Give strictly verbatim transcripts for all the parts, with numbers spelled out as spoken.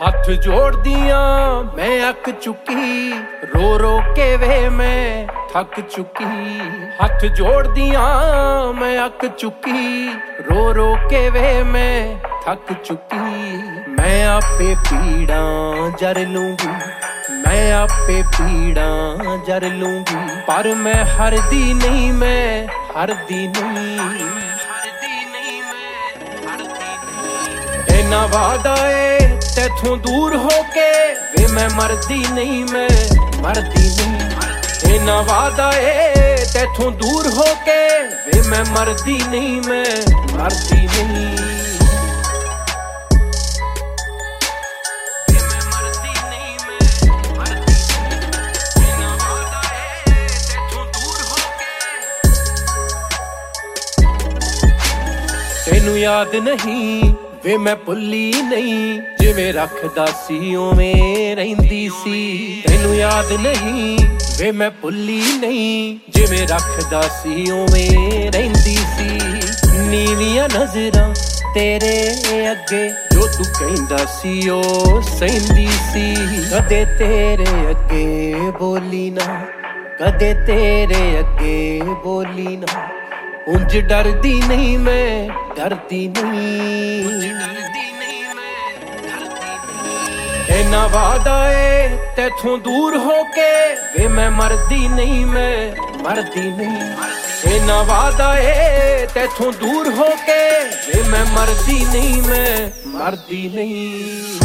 हथ जोड़ दिया मैं अक चुकी, रो रो के वे मैं थक चुकी। हथ जोड़ दिया मैं अक चुकी, रो रो के वे मैं थक चुकी। मैं आपे पीड़ा जर लूंगी, मैं आपे पीड़ा जर लूंगी, पर मैं हरदी नहीं, मैं हरदी नहीं। इना वादा है तैथों दूर होके वे मैं मरदी नहीं, मैं मरदी नहीं। इना वादा है तैथों दूर होके वे मैं मरदी नहीं, मैं मरदी नहीं। तेनू याद नहीं वे मैं भुल्ली नहीं, जिवें रखदा सी उवें रहिंदी सी। तेनू याद नहीं वे मैं भुल्ली नहीं, जिवें रखदा सी उवें रहिंदी सी। नीवियां नजरां तेरे अगे जो तू कहंदा सी ओ सहिंदी सी। कदे तेरे अगे बोली ना, कदे तेरे अगे बोली ना। उंज डरदी नहीं मैं डरदी नहीं, इना वादा है तैथों दूर होके वे मैं मरदी नहीं, मैं मरदी नहीं। इना वादा है तैथों दूर होके वे मैं मरदी नहीं, मैं मरदी नहीं।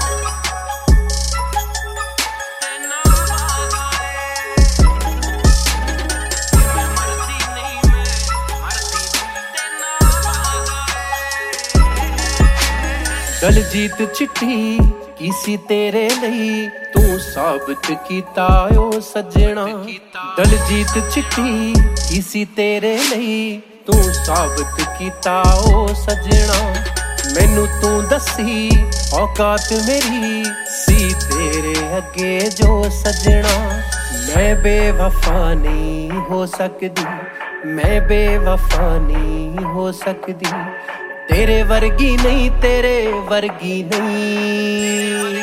दलजीत चिट्ठी किसी तेरे लई तू साबित कीता ओ सजना। दलजीत चिट्ठी किसी तेरे लई तू साबित कीता ओ सजना। मैनू तू दसी औकात मेरी सी तेरे अगे जो सजना। मैं बेवफा नहीं हो सकदी, मैं बेवफा नहीं हो सकदी, तेरे वर्गी नहीं, तेरे वर्गी नहीं।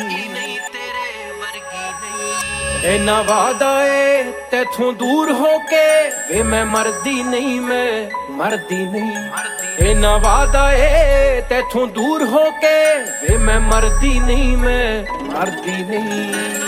इना वादा है तैथों दूर होके वे मैं मरदी नहीं, मैं मरदी नहीं। इना वादा है तैथों दूर होके वे मैं मरदी नहीं, मैं मरदी नहीं।